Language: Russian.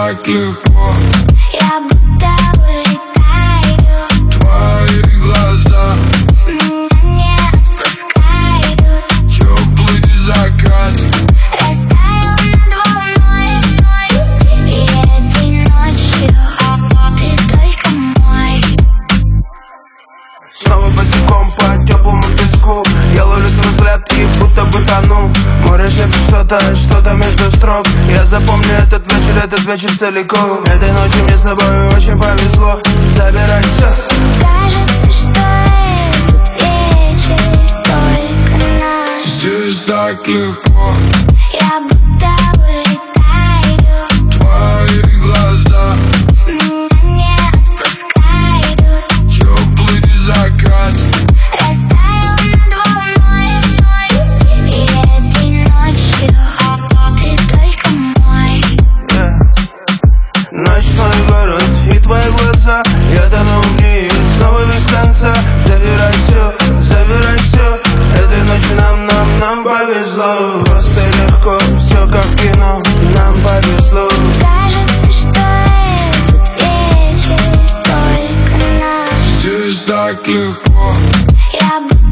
так легко. Я будто улетаю. Твои глаза меня не отпускают. теплый закат Растаял над волной. И этой ночью ты только мой. Снова босиком по теплому песку. Я ловлю твой взгляд и будто бы тону. Море шепчет что-то между строк. Я запомню этот вечер целиком. Этой ночью мне с тобой очень повезло. Забирай все. Кажется, что этот вечер только наш. здесь так легко. Я будто улетаю. Твои глаза Меня не отпускают. теплый закат Растаял над волной. И этой ночью ты только мой. Ночной город и твои глаза. Я тону в них снова без конца. Забирай все. Этой ночью нам повезло. Просто легко, все как в кино. Нам повезло. Кажется, что этот вечер только наш. здесь так легко. Я будто